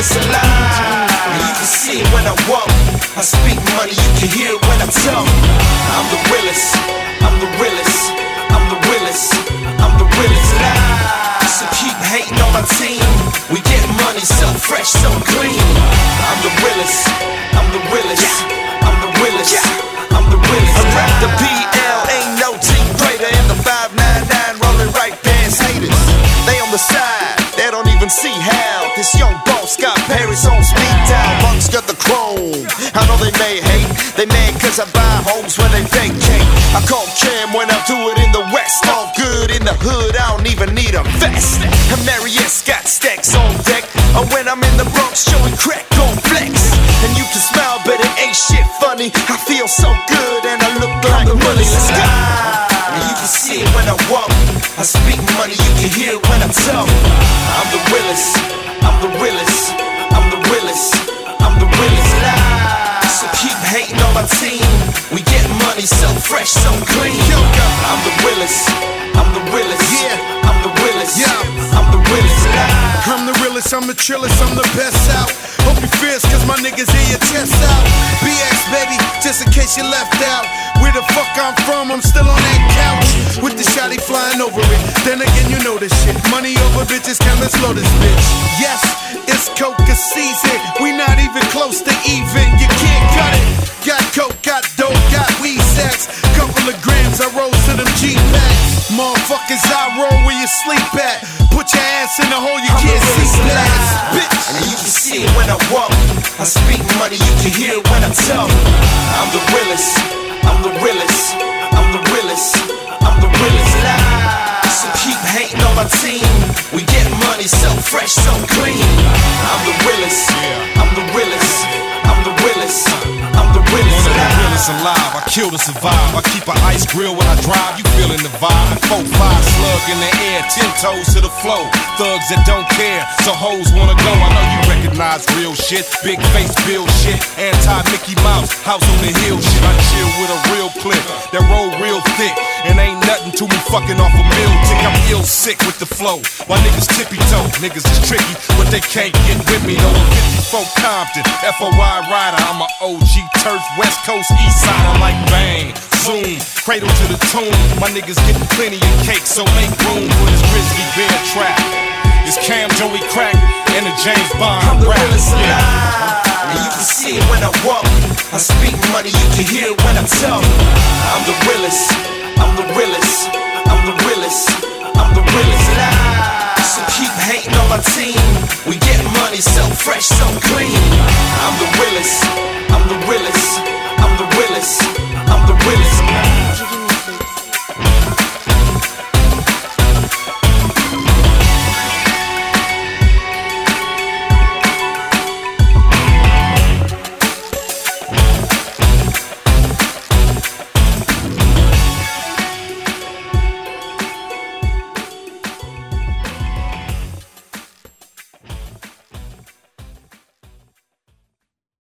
realest alive. You can see it when I walk. I speak money, you can hear it when I talk. I'm the realest, I'm the realest, I'm the realest, I'm the realest alive. So keep hating on my team. We get money so fresh, so clean. I'm the realest, I'm the realest, I'm the realest, I'm the realest. I rap the BL, ain't no team greater. In the 599 rolling right past haters. They on the side, they don't even see how. This young boss got Paris on speed dial. Monks got the chrome. I know they may hate, they mad cause I buy homes when they vacate. I call Cam when I do it in the West. All good in the hood, I don't even need a vest. And Mariette's got stacks on deck. Or when I'm in the Bronx showing crack on flex. And you can smile but it ain't shit funny. I feel so good and I look like money. Let's go. You can see it when I walk. I speak money, you can hear it when I talk. I'm the realest, I'm the realest, I'm the realest, I'm the realest alive. So keep hating on my team. We get money so fresh, so clean. I'm the realest, I'm the realest, yeah, I'm the realest, yeah, I'm the realest alive. I'm the realest, I'm the trillest, I'm the best out. Hope you fierce cause my niggas hear your chest out. BX baby, just in case you left out. Where the fuck I'm from, I'm still on that couch with the shotty flying over it. Then again, you know this shit. Money over bitches, can let's blow this bitch. Yes, it's coca season. We not even close to even. You can't cut it. Got coke, got dope, got weed sacks. Couple of grams, I roll to them G-packs. Motherfuckers, I roll where you sleep at. Put your ass in the hole, you can't see glass, bitch. And you can see it when I walk. I speak money, you can hear it when I talk. I'm the realest, I'm the realest, I'm the realest, I'm the realest alive. So keep hating on my team. We get money so fresh, so clean. I'm the realest, I'm the realest, I'm the realest, I'm the realest alive. One of the realest alive. I kill to survive. I keep an ice grill when I drive. You feeling the vibe? 4-5 slug in the air, 10 toes to the flow. Thugs that don't care, so hoes wanna go. I know you recognize real shit. Big face, bill shit. Anti-Mickey Mouse, house on the hill shit. I chill with a real clip that roll real thick. And ain't nothing to me fucking off a meal tick. I'm ill sick with the flow. Why niggas tippy toe? Niggas is tricky, but they can't get with me. No, I'm 54 Compton, FOI rider. I'm a OG turf, West Coast, East Side. I like bang, zoom, cradle to the tune. My niggas getting plenty of cake, so make room for this grizzly bear trap. It's Cam, Joey Crack, and the James Bond I'm the rap. realest alive. And you can see it when I walk. I speak money, you can hear it when I talk. I'm the realest, I'm the realest, I'm the realest, I'm the realest alive. So keep hating on my team. We get money so fresh, so clean. I'm the realest, I'm the realest,